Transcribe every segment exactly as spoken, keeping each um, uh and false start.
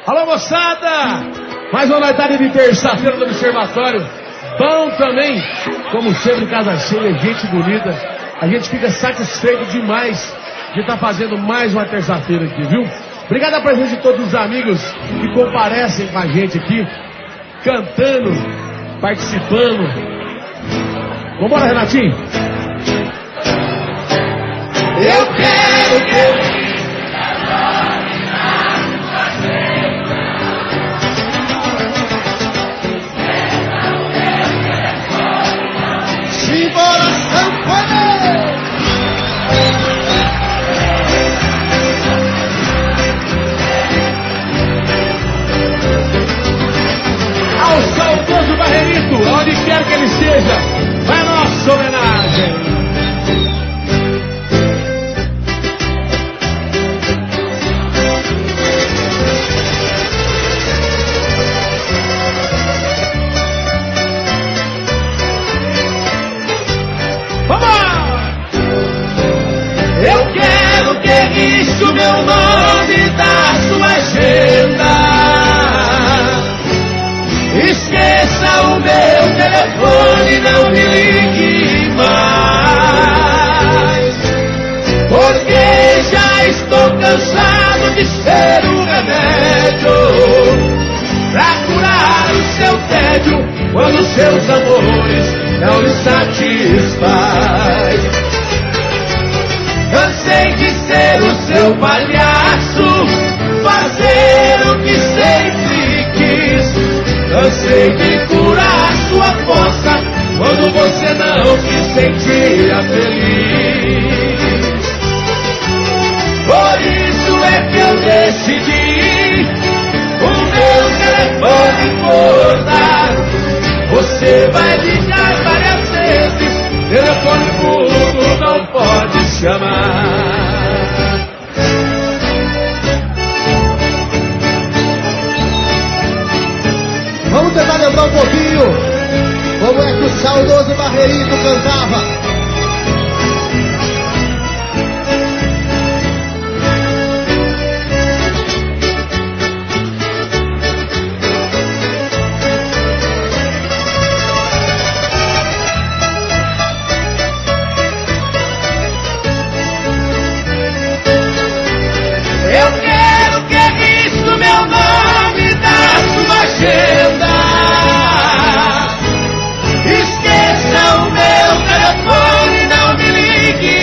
Alô, moçada! Mais uma noite de terça-feira do Observatório. Bom também, como sempre, casa cheia, gente bonita. A gente fica satisfeito demais de estar fazendo mais uma terça-feira aqui, viu? Obrigado a presença de todos os amigos que comparecem com a gente aqui, cantando, participando. Vambora, Renatinho? Eu quero que simbora, sanfoneiro! Ao saudoso Barreirito, onde quer que ele seja, vai a nossa homenagem. Eu quero que risque o meu nome da sua agenda. Esqueça o meu telefone, não me ligue mais, porque já estou cansado de ser um remédio pra curar o seu tédio quando seus amores não lhe satisfaz. Cansei de ser o seu palhaço, fazer o que sempre quis. Cansei de curar sua força quando você não se sentia feliz. Por isso é que eu decidi o meu telefone cortar. Você vai ligar várias vezes, telefone mudo não pode chamar. Vamos tentar lembrar um pouquinho como é que o saudoso Barreirito cantava. Eu quero que risque o meu nome da sua agenda. Esqueça o meu telefone, não me ligue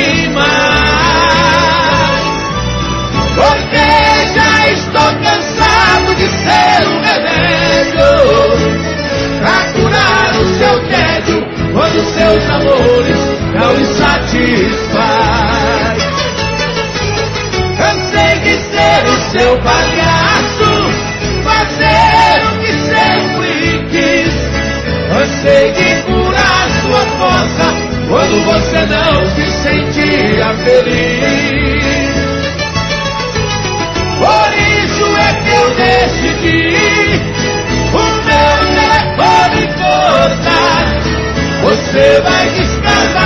mais, porque já estou cansado de ser um remédio pra curar o seu tédio quando seus amores não lhe satisfaz. Cansei de ser o seu palhaço, fazer o que sempre quis. Cansei de curar sua força quando você não se sentia feliz. Por isso é que eu decidi o meu telefone cortar. Você vai descansar